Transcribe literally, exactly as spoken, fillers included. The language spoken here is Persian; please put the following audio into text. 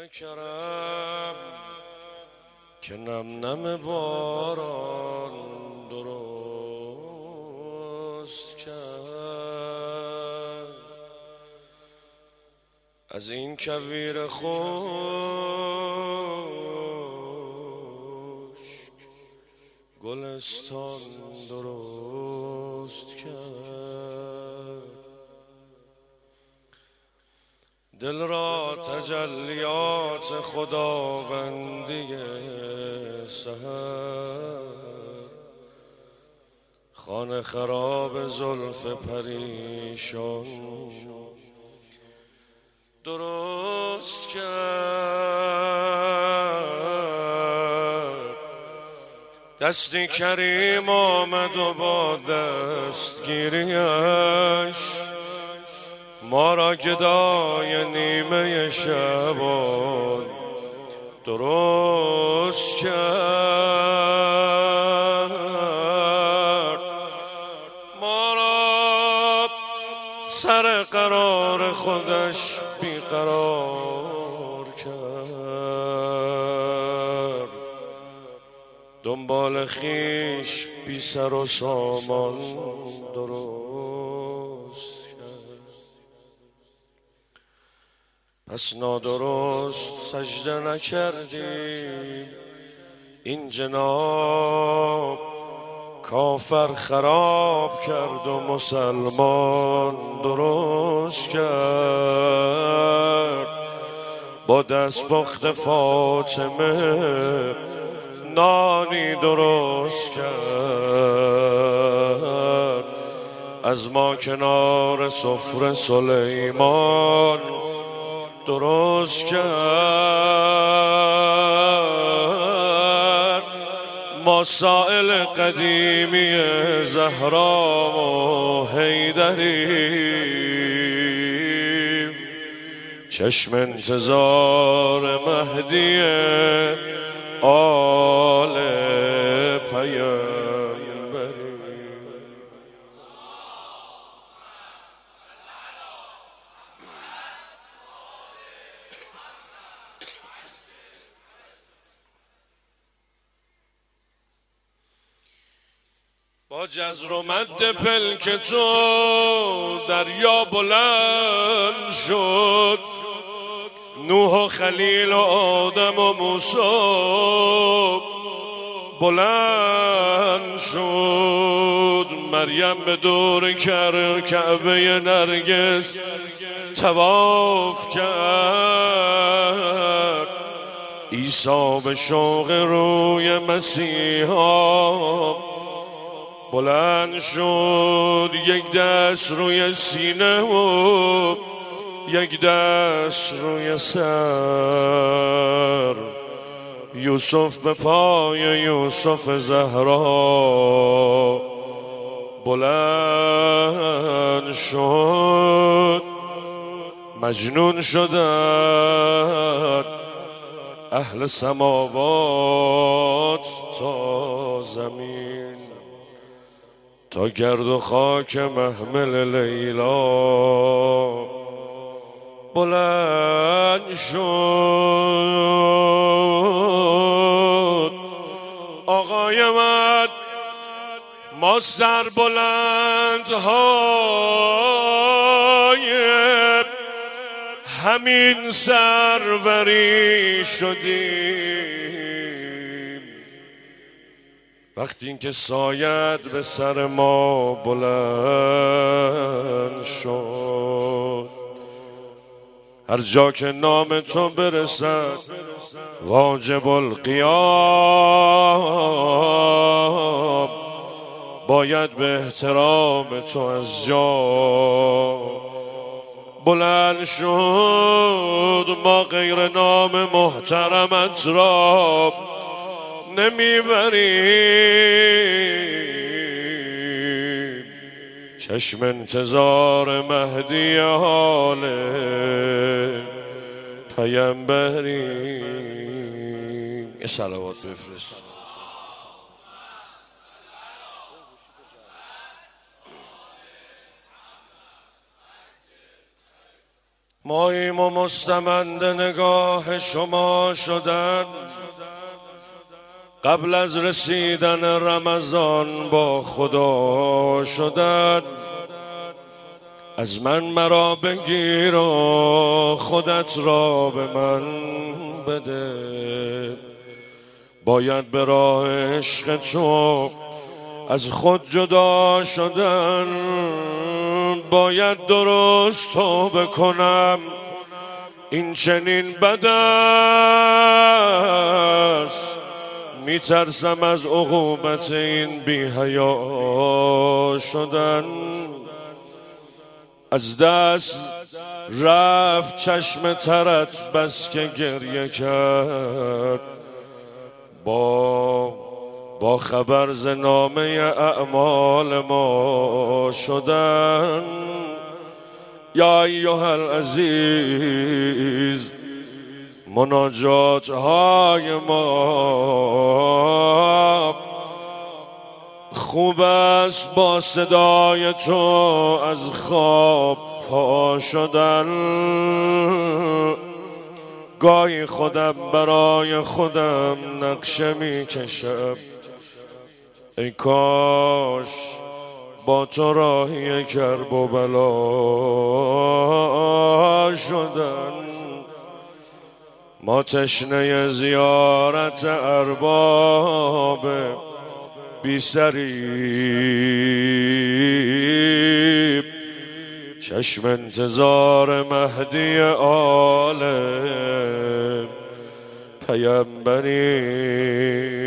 بار کرم که نم نم باران درست کرد. از این کویر خوش گلستان درست کرد. دل را تجلیات خداوندی سحر خانه خراب زلف پریشان درست کرد. دستی کریم آمد و با دستگیریش ما را گدای نیمه شبان درست کرد. ما را سر قرار خودش بیقرار کرد. دنبال خیش بی سر و سامان درست کرد. پس نادرست سجده نکردیم این جناب کافر خراب کرد و مسلمان درست کرد. با دست پخت فاطمه نانی درست کرد. از ما کنار سفره سلیمان درست کرد. مسائل قدیمی زهرا و حیدری چشم انتظار مهدی آل پیامبری. با جزر و مد پلک تو دریا بلند شد. نوح و خلیل و آدم و موسی بلند شد. مریم به دور کعبه نرگس طواف کرد. عیسی به شوق روی مسیحا بلند شد. یک دست روی سینه و یک دست روی سر. یوسف به پای یوسف زهرا بلند شد. مجنون شدند اهل سماوات تا زمین، تا گرد و خاک محمل لیلا بلند شد. آقای من ما سر بلند های همین سروری شدیم. وقتی این که سایت به سر ما بلند شد. هر جا که نام تو برسد واجب القیام باید به احترام تو از جا بلند شد. ما غیر نام محترمت را نمیبریم. چشم انتظار مهدی آل پیامبریم. یه صلوات بفرست. ماییم و مستمند نگاه شما شدن، قبل از رسیدن رمضان با خدا شدن. از من مرا بگیر و خودت را به من بده، باید به راه عشق تو از خود جدا شدن. باید درست توبه کنم، این چنین بد است، میترسم از عقوبت این بی حیا شدن. از دست رفت چشم ترت بس که گریه کرد، با با خبر ز نامه اعمال ما شدن. یا ایها العزیز، مناجات های ما خوب است با صدای تو از خواب پا شدن. گاهی خودم برای خودم نقشه می کشم، ای کاش با تو راهی کرب و بلا شدن. ما تشنه زیارت ارباب بی سریب، چشم انتظار مهدی عالم پیمبری.